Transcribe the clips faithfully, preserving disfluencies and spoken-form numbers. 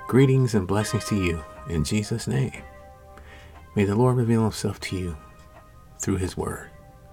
Greetings and blessings to you in Jesus' name. May the Lord reveal himself to you through his word.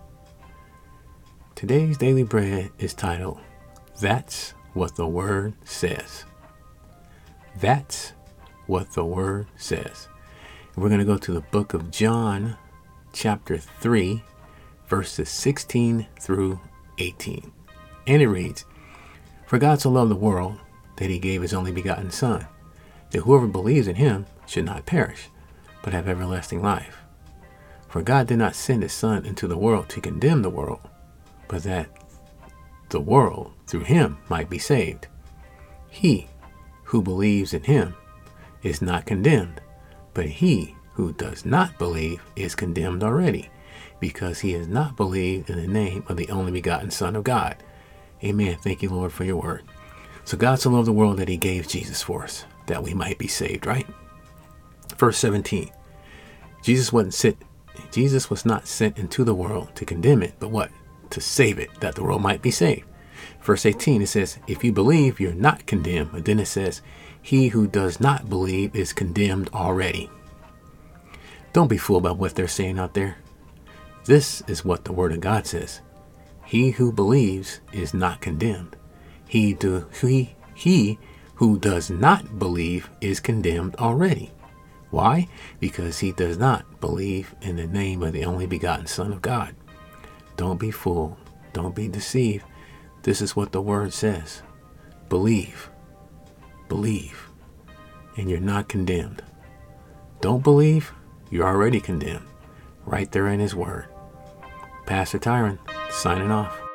Today's daily bread is titled, That's What the Word Says. That's what the word says. And we're going to go to the book of John, chapter three, verses sixteen through eighteen. And it reads, For God so loved the world that he gave his only begotten Son, that whoever believes in him should not perish, but have everlasting life. For God did not send his Son into the world to condemn the world, but that the world through him might be saved. He who believes in him is not condemned, but he who does not believe is condemned already, because he has not believed in the name of the only begotten Son of God. Amen. Thank you, Lord, for your word. So God so loved the world that he gave Jesus for us, that we might be saved, right? Verse seventeen. Jesus wasn't sent, Jesus was not sent into the world to condemn it, but what? To save it, that the world might be saved. Verse eighteen, it says, if you believe, you're not condemned. But then it says, he who does not believe is condemned already. Don't be fooled by what they're saying out there. This is what the word of God says. He who believes is not condemned. He, do, he, he who does not believe is condemned already. Why? Because he does not believe in the name of the only begotten Son of God. Don't be fooled. Don't be deceived. This is what the word says. Believe. Believe. And you're not condemned. Don't believe. You're already condemned. Right there in his word. Pastor Tyron, signing off.